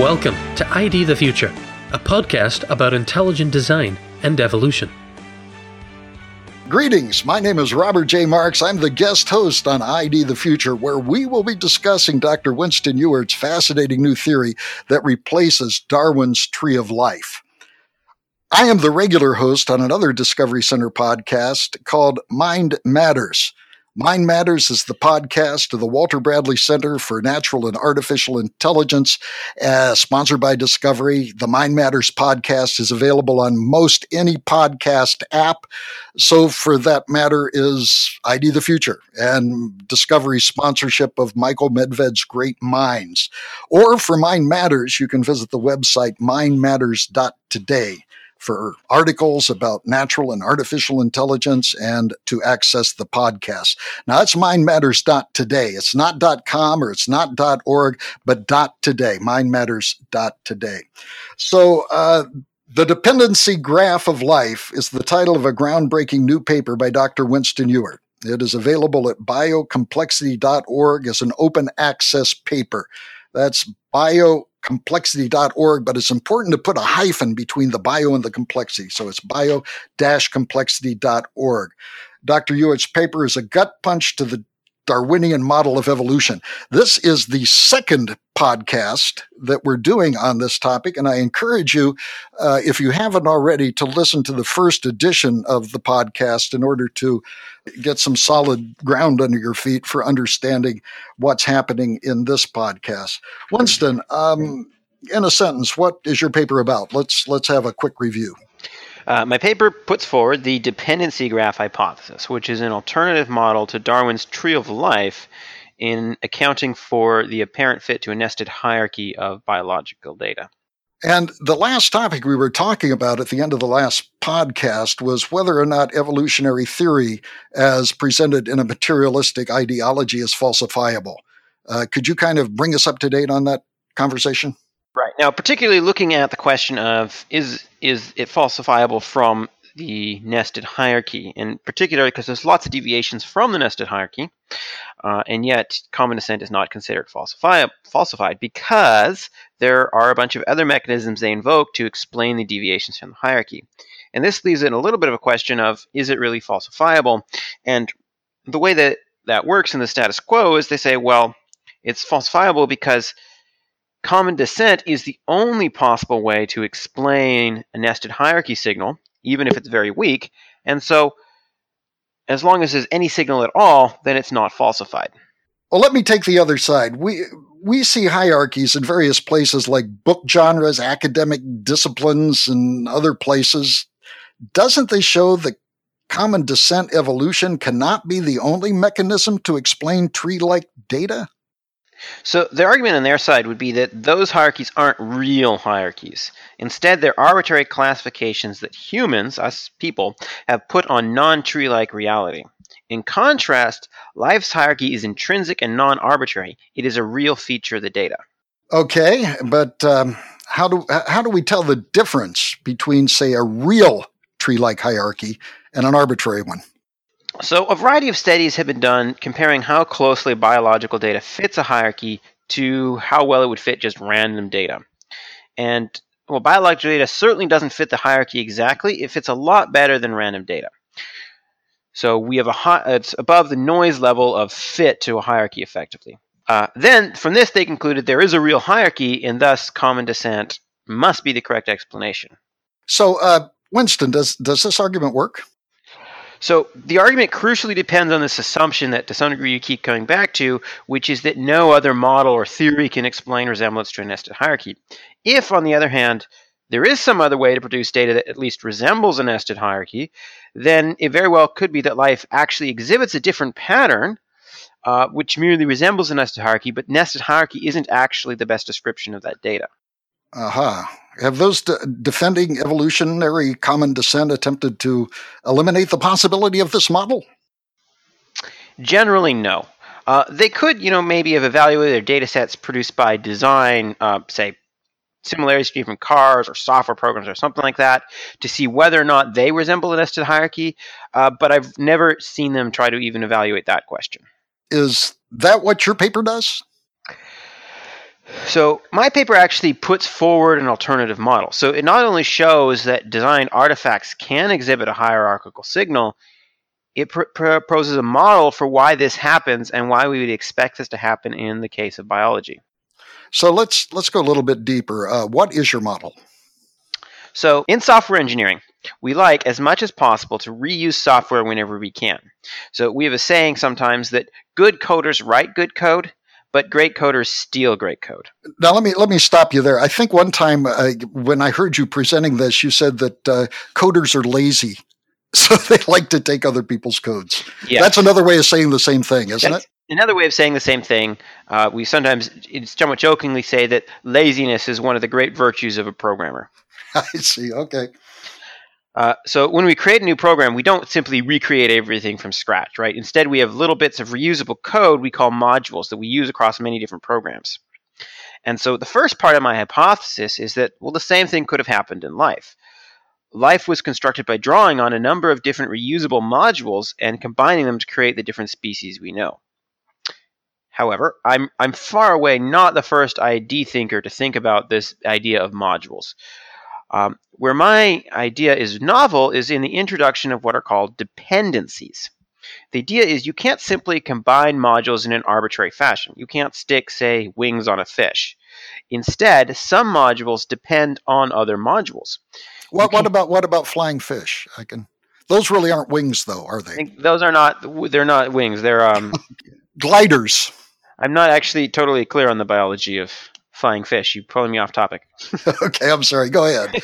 Welcome to ID the Future, a podcast about intelligent design and evolution. Greetings, my name is Robert J. Marks. I'm the guest host on ID the Future, where we will be discussing Dr. Winston Ewart's fascinating new theory that replaces Darwin's Tree of Life. I am the regular host on another Discovery Center podcast called Mind Matters. Mind Matters is the podcast of the Walter Bradley Center for Natural and Artificial Intelligence, sponsored by Discovery. The Mind Matters podcast is available on most any podcast app. So for that matter is ID the Future and Discovery's sponsorship of Michael Medved's Great Minds. Or for Mind Matters, you can visit the website mindmatters.today. for articles about natural and artificial intelligence and to access the podcast. Now, that's mindmatters.today. It's not .com or it's not .org, but .today, mindmatters.today. So The Dependency Graph of Life is the title of a groundbreaking new paper by Dr. Winston Ewart. It is available at biocomplexity.org as an open access paper. That's biocomplexity.org, but it's important to put a hyphen between the bio and the complexity. So it's bio-complexity.org. Dr. Ewart's paper is a gut punch to the Darwinian model of evolution. This is the second podcast that we're doing on this topic, and I encourage you, if you haven't already, to listen to the first edition of the podcast in order to get some solid ground under your feet for understanding what's happening in this podcast. Winston, in a sentence, what is your paper about? Let's have a quick review. My paper puts forward the dependency graph hypothesis, which is an alternative model to Darwin's Tree of Life in accounting for the apparent fit to a nested hierarchy of biological data. And the last topic we were talking about at the end of the last podcast was whether or not evolutionary theory as presented in a materialistic ideology is falsifiable. Could you kind of bring us up to date on that conversation? Right. Now, particularly looking at the question of is it falsifiable from the nested hierarchy, in particular because there's lots of deviations from the nested hierarchy, and yet common descent is not considered falsified because there are a bunch of other mechanisms they invoke to explain the deviations from the hierarchy. And this leaves it in a little bit of a question of, is it really falsifiable? And the way that works in the status quo is they say, well, it's falsifiable because common descent is the only possible way to explain a nested hierarchy signal, even if it's very weak. And so, as long as there's any signal at all, then it's not falsified. Well, let me take the other side. We see hierarchies in various places like book genres, academic disciplines, and other places. Doesn't they show that common descent evolution cannot be the only mechanism to explain tree-like data? So the argument on their side would be that those hierarchies aren't real hierarchies. Instead, they're arbitrary classifications that humans, us people, have put on non-tree-like reality. In contrast, life's hierarchy is intrinsic and non-arbitrary. It is a real feature of the data. Okay, but how do we tell the difference between, say, a real tree-like hierarchy and an arbitrary one? So a variety of studies have been done comparing how closely biological data fits a hierarchy to how well it would fit just random data. And well, biological data certainly doesn't fit the hierarchy exactly. It fits a lot better than random data. So we have it's above the noise level of fit to a hierarchy effectively. Then from this they concluded there is a real hierarchy and thus common descent must be the correct explanation. So Winston, does this argument work? So the argument crucially depends on this assumption that to some degree you keep coming back to, which is that no other model or theory can explain resemblance to a nested hierarchy. If, on the other hand, there is some other way to produce data that at least resembles a nested hierarchy, then it very well could be that life actually exhibits a different pattern, which merely resembles a nested hierarchy, but nested hierarchy isn't actually the best description of that data. Have those defending evolutionary common descent attempted to eliminate the possibility of this model? Generally, no. They could, maybe have evaluated their data sets produced by design, say, similarities between different cars or software programs or something like that, to see whether or not they resemble a nested hierarchy, but I've never seen them try to even evaluate that question. Is that what your paper does? So my paper actually puts forward an alternative model. So it not only shows that designed artifacts can exhibit a hierarchical signal, it proposes a model for why this happens and why we would expect this to happen in the case of biology. So let's go a little bit deeper. What is your model? So in software engineering, we like as much as possible to reuse software whenever we can. So we have a saying sometimes that good coders write good code, but great coders steal great code. Now let me stop you there. I think one time when I heard you presenting this, you said that coders are lazy, so they like to take other people's codes. Yes. That's another way of saying the same thing, isn't it? Another way of saying the same thing. We sometimes somewhat jokingly say that laziness is one of the great virtues of a programmer. I see. Okay. So when we create a new program, we don't simply recreate everything from scratch, right? Instead, we have little bits of reusable code we call modules that we use across many different programs. And so the first part of my hypothesis is that, well, the same thing could have happened in life. Life was constructed by drawing on a number of different reusable modules and combining them to create the different species we know. However, I'm far away not the first ID thinker to think about this idea of modules. Where my idea is novel is in the introduction of what are called dependencies. The idea is you can't simply combine modules in an arbitrary fashion. You can't stick, say, wings on a fish. Instead, some modules depend on other modules. What about flying fish? Those really aren't wings, though, are they? Those are not. They're not wings. They're gliders. I'm not actually totally clear on the biology of flying fish. You're pulling me off topic. Okay, I'm sorry. Go ahead.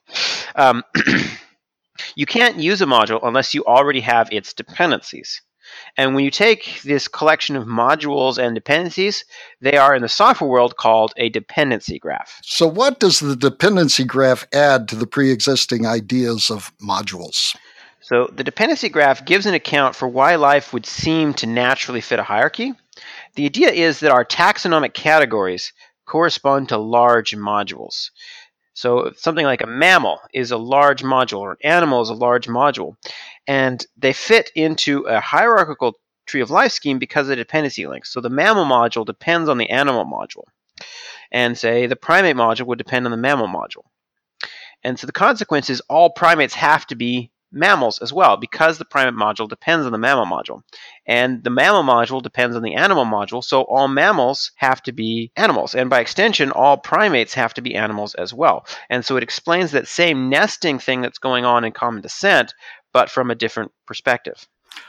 You can't use a module unless you already have its dependencies. And when you take this collection of modules and dependencies, they are in the software world called a dependency graph. So what does the dependency graph add to the pre-existing ideas of modules? So the dependency graph gives an account for why life would seem to naturally fit a hierarchy. The idea is that our taxonomic categories correspond to large modules. So something like a mammal is a large module, or an animal is a large module, and they fit into a hierarchical tree of life scheme because of the dependency links. So the mammal module depends on the animal module, and say the primate module would depend on the mammal module. And so the consequence is all primates have to be mammals as well, because the primate module depends on the mammal module. And the mammal module depends on the animal module, so all mammals have to be animals. And by extension, all primates have to be animals as well. And so it explains that same nesting thing that's going on in common descent, but from a different perspective.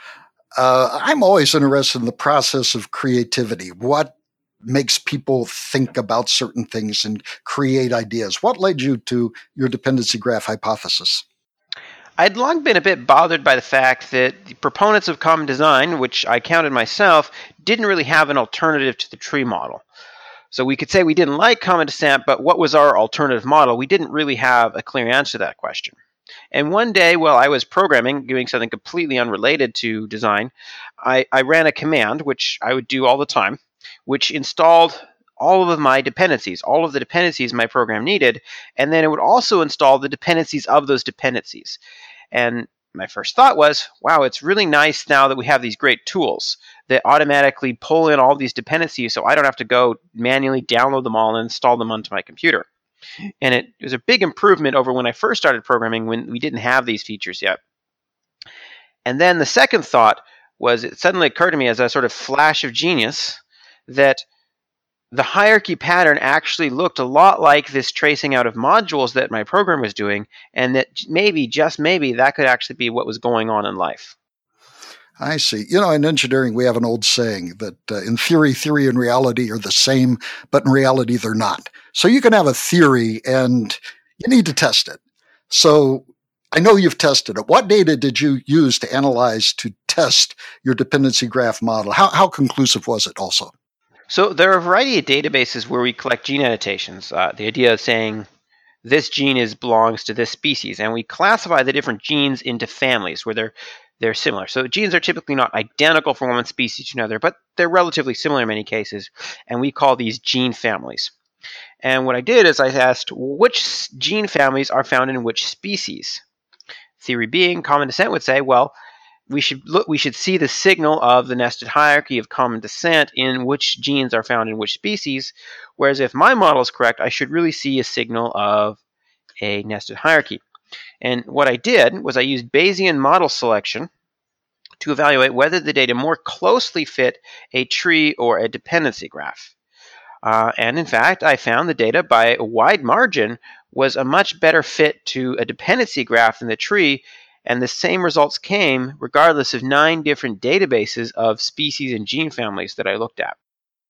I'm always interested in the process of creativity. What makes people think about certain things and create ideas? What led you to your dependency graph hypothesis? I'd long been a bit bothered by the fact that the proponents of common design, which I counted myself, didn't really have an alternative to the tree model. So we could say we didn't like common descent, but what was our alternative model? We didn't really have a clear answer to that question. And one day, while I was programming, doing something completely unrelated to design, I ran a command, which I would do all the time, which installed all of my dependencies, all of the dependencies my program needed, and then it would also install the dependencies of those dependencies. And my first thought was, wow, it's really nice now that we have these great tools that automatically pull in all these dependencies so I don't have to go manually download them all and install them onto my computer. And it was a big improvement over when I first started programming when we didn't have these features yet. And then the second thought was, it suddenly occurred to me as a sort of flash of genius that the hierarchy pattern actually looked a lot like this tracing out of modules that my program was doing, and that maybe, just maybe, that could actually be what was going on in life. I see. In engineering, we have an old saying that in theory and reality are the same, but in reality, they're not. So you can have a theory, and you need to test it. So I know you've tested it. What data did you use to analyze, to test your dependency graph model? How conclusive was it also? So there are a variety of databases where we collect gene annotations. The idea of saying this gene belongs to this species, and we classify the different genes into families where they're similar. So genes are typically not identical from one species to another, but they're relatively similar in many cases, and we call these gene families. And what I did is I asked which gene families are found in which species. Theory being, common descent would say, well, we should see the signal of the nested hierarchy of common descent in which genes are found in which species, whereas if my model is correct, I should really see a signal of a nested hierarchy. And what I did was I used Bayesian model selection to evaluate whether the data more closely fit a tree or a dependency graph. And in fact, I found the data by a wide margin was a much better fit to a dependency graph than the tree, and the same results came regardless of 9 different databases of species and gene families that I looked at.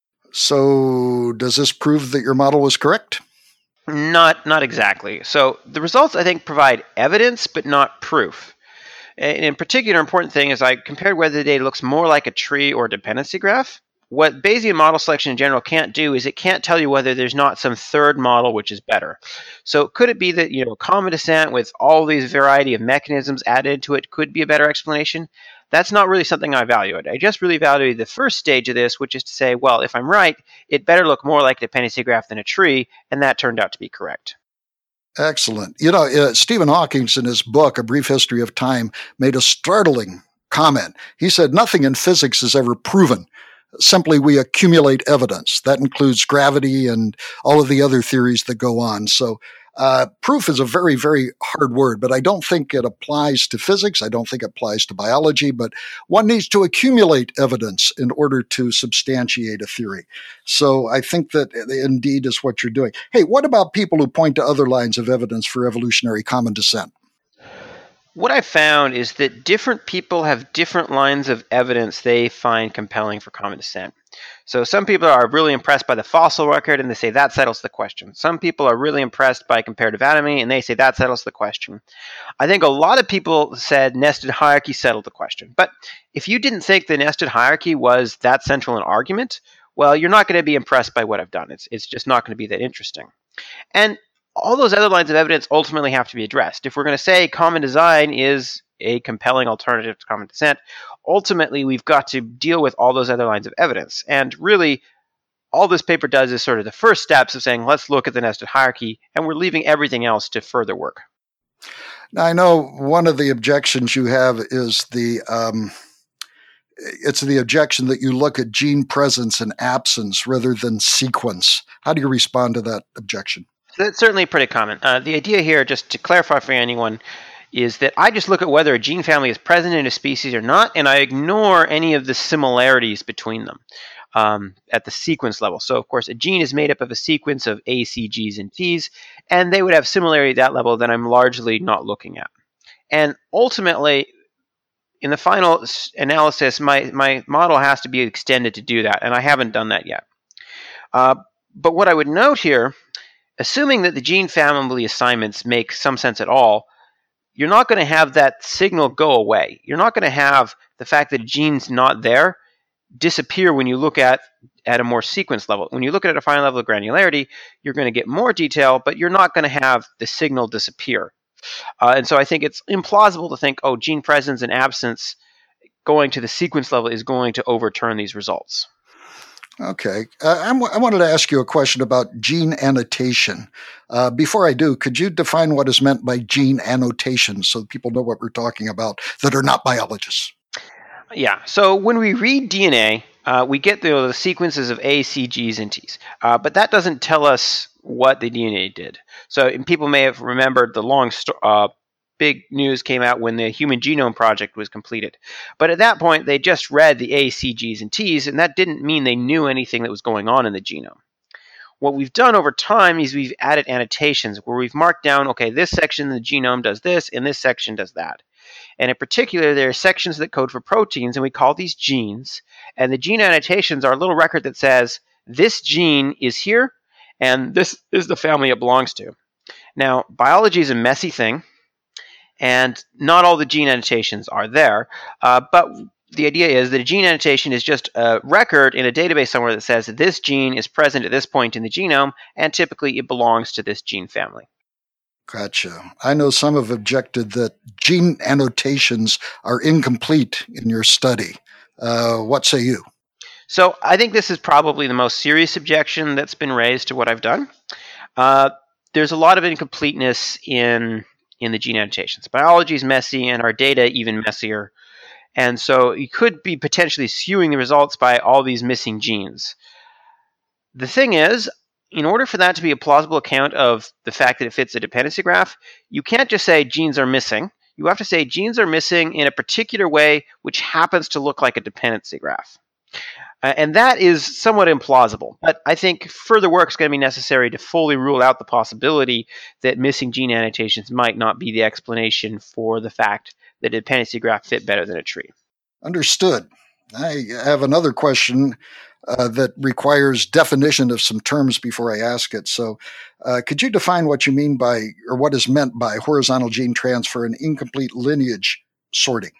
So does this prove that your model was correct? Not exactly. So the results, I think, provide evidence but not proof. And in particular, important thing is I compared whether the data looks more like a tree or a dependency graph. What Bayesian model selection in general can't do is it can't tell you whether there's not some third model which is better. So could it be that common descent with all these variety of mechanisms added to it could be a better explanation? That's not really something I evaluate. I just really evaluate the first stage of this, which is to say, well, if I'm right, it better look more like a dependency graph than a tree, and that turned out to be correct. Excellent. Stephen Hawking, in his book, A Brief History of Time, made a startling comment. He said, nothing in physics is ever proven. Simply, we accumulate evidence. That includes gravity and all of the other theories that go on. So proof is a very, very hard word, but I don't think it applies to physics. I don't think it applies to biology, but one needs to accumulate evidence in order to substantiate a theory. So I think that indeed is what you're doing. Hey, what about people who point to other lines of evidence for evolutionary common descent? What I found is that different people have different lines of evidence they find compelling for common descent. So some people are really impressed by the fossil record and they say that settles the question. Some people are really impressed by comparative anatomy and they say that settles the question. I think a lot of people said nested hierarchy settled the question. But if you didn't think the nested hierarchy was that central an argument, well, you're not going to be impressed by what I've done. It's just not going to be that interesting. And all those other lines of evidence ultimately have to be addressed. If we're going to say common design is a compelling alternative to common descent, ultimately we've got to deal with all those other lines of evidence. And really, all this paper does is sort of the first steps of saying, let's look at the nested hierarchy, and we're leaving everything else to further work. Now, I know one of the objections you have is it's the objection that you look at gene presence and absence rather than sequence. How do you respond to that objection? That's certainly pretty common. The idea here, just to clarify for anyone, is that I just look at whether a gene family is present in a species or not, and I ignore any of the similarities between them at the sequence level. So, of course, a gene is made up of a sequence of A, C, Gs, and Ts, and they would have similarity at that level that I'm largely not looking at. And ultimately, in the final analysis, my model has to be extended to do that, and I haven't done that yet. But what I would note here, assuming that the gene family assignments make some sense at all, you're not going to have that signal go away. You're not going to have the fact that a gene's not there disappear when you look at a more sequence level. When you look at a fine level of granularity, you're going to get more detail, but you're not going to have the signal disappear. And so I think it's implausible to think, gene presence and absence going to the sequence level is going to overturn these results. Okay. I wanted to ask you a question about gene annotation. Before I do, could you define what is meant by gene annotation so people know what we're talking about that are not biologists? Yeah. So when we read DNA, we get the sequences of A, C, Gs, and Ts. But that doesn't tell us what the DNA did. So people may have remembered the long big news came out when the Human Genome Project was completed. But at that point, they just read the A, C, Gs, and Ts, and that didn't mean they knew anything that was going on in the genome. What we've done over time is we've added annotations where we've marked down, okay, this section of the genome does this, and this section does that. And in particular, there are sections that code for proteins, and we call these genes. And the gene annotations are a little record that says, this gene is here, and this is the family it belongs to. Now, biology is a messy thing, and not all the gene annotations are there, but the idea is that a gene annotation is just a record in a database somewhere that says this gene is present at this point in the genome, and typically it belongs to this gene family. Gotcha. I know some have objected that gene annotations are incomplete in your study. What say you? So I think this is probably the most serious objection that's been raised to what I've done. There's a lot of incompleteness in the gene annotations. Biology is messy, and our data even messier. And so you could be potentially skewing the results by all these missing genes. The thing is, in order for that to be a plausible account of the fact that it fits a dependency graph, you can't just say genes are missing. You have to say genes are missing in a particular way which happens to look like a dependency graph. And that is somewhat implausible. But I think further work is going to be necessary to fully rule out the possibility that missing gene annotations might not be the explanation for the fact that a dependency graph fit better than a tree. Understood. I have another question that requires definition of some terms before I ask it. So could you define what you mean by, or what is meant by, horizontal gene transfer and incomplete lineage sorting?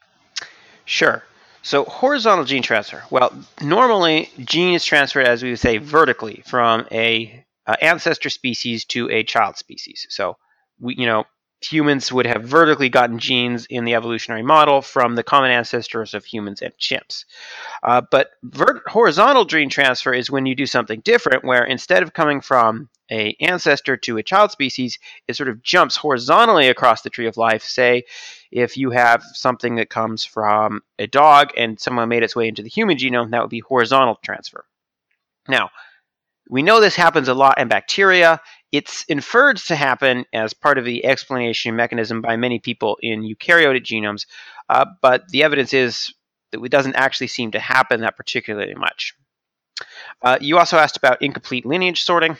Sure. So horizontal gene transfer. Well, normally gene is transferred, as we would say, vertically from a ancestor species to a child species. So humans would have vertically gotten genes in the evolutionary model from the common ancestors of humans and chimps. But horizontal gene transfer is when you do something different, where instead of coming from an ancestor to a child species, it sort of jumps horizontally across the tree of life. Say, if you have something that comes from a dog and someone made its way into the human genome, that would be horizontal transfer. Now, we know this happens a lot in bacteria. It's inferred to happen as part of the explanation mechanism by many people in eukaryotic genomes, but the evidence is that it doesn't actually seem to happen that particularly much. You also asked about incomplete lineage sorting.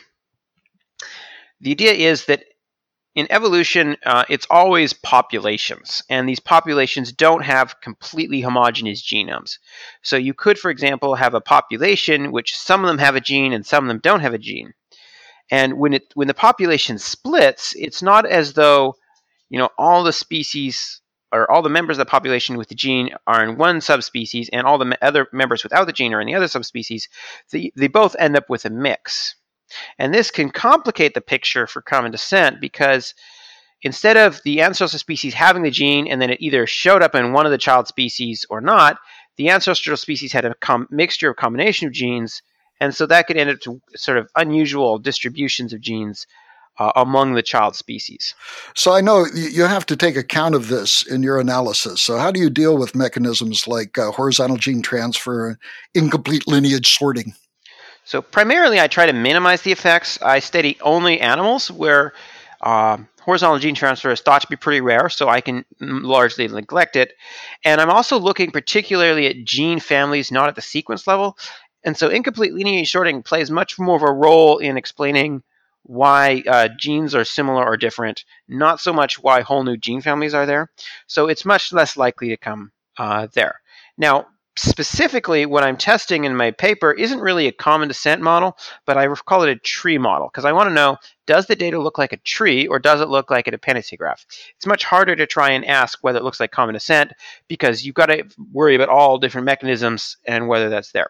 The idea is that in evolution, it's always populations, and these populations don't have completely homogeneous genomes. So you could, for example, have a population which some of them have a gene and some of them don't have a gene. And when the population splits, it's not as though all the species or all the members of the population with the gene are in one subspecies and all the other members without the gene are in the other subspecies. They both end up with a mix. And this can complicate the picture for common descent because instead of the ancestral species having the gene and then it either showed up in one of the child species or not, the ancestral species had a mixture of combination of genes, and so that could end up to sort of unusual distributions of genes among the child species. So I know you have to take account of this in your analysis. So how do you deal with mechanisms like horizontal gene transfer and incomplete lineage sorting? So primarily, I try to minimize the effects. I study only animals where horizontal gene transfer is thought to be pretty rare, so I can largely neglect it. And I'm also looking particularly at gene families, not at the sequence level. And so incomplete lineage sorting plays much more of a role in explaining why genes are similar or different, not so much why whole new gene families are there. So it's much less likely to come there. Now, specifically, what I'm testing in my paper isn't really a common descent model, but I call it a tree model because I want to know, does the data look like a tree or does it look like a dependency graph? It's much harder to try and ask whether it looks like common descent because you've got to worry about all different mechanisms and whether that's there.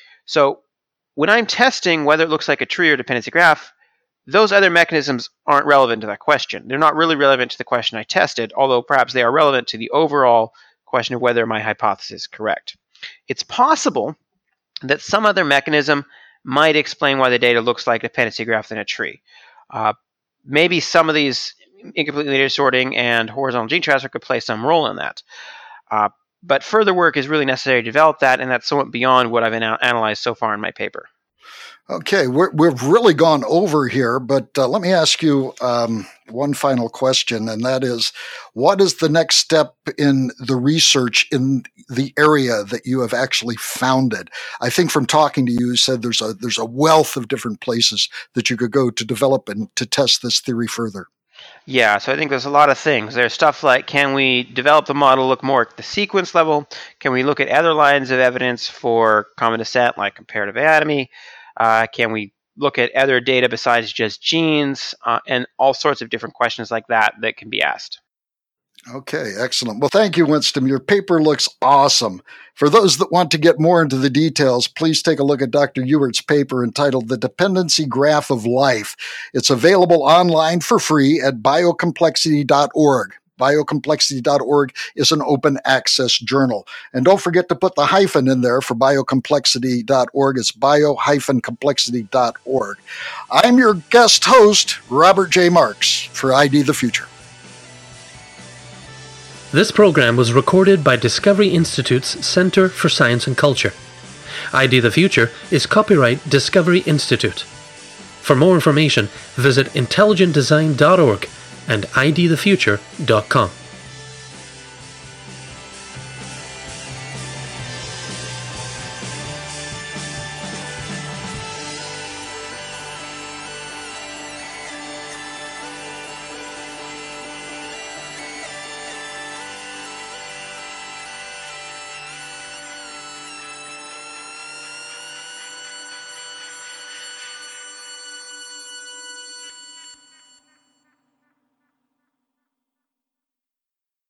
So when I'm testing whether it looks like a tree or dependency graph, those other mechanisms aren't relevant to that question. They're not really relevant to the question I tested, although perhaps they are relevant to the overall question of whether my hypothesis is correct. It's possible that some other mechanism might explain why the data looks like a dependency graph than a tree. Maybe some of these incomplete lineage sorting and horizontal gene transfer could play some role in that. But further work is really necessary to develop that, and that's somewhat beyond what I've analyzed so far in my paper. Okay, we've really gone over here, but let me ask you one final question, and that is, what is the next step in the research in the area that you have actually founded? I think from talking to you, you said there's a wealth of different places that you could go to develop and to test this theory further. Yeah, so I think there's a lot of things. There's stuff like, can we develop the model look more at the sequence level? Can we look at other lines of evidence for common descent, like comparative anatomy? Can we look at other data besides just genes, and all sorts of different questions like that can be asked. Okay, excellent. Well, thank you, Winston. Your paper looks awesome. For those that want to get more into the details, please take a look at Dr. Ewert's paper entitled The Dependency Graph of Life. It's available online for free at biocomplexity.org. Biocomplexity.org is an open access journal. And don't forget to put the hyphen in there for biocomplexity.org. It's bio-complexity.org. I'm your guest host, Robert J. Marks, for ID the Future. This program was recorded by Discovery Institute's Center for Science and Culture. ID the Future is copyright Discovery Institute. For more information, visit intelligentdesign.org and idthefuture.com.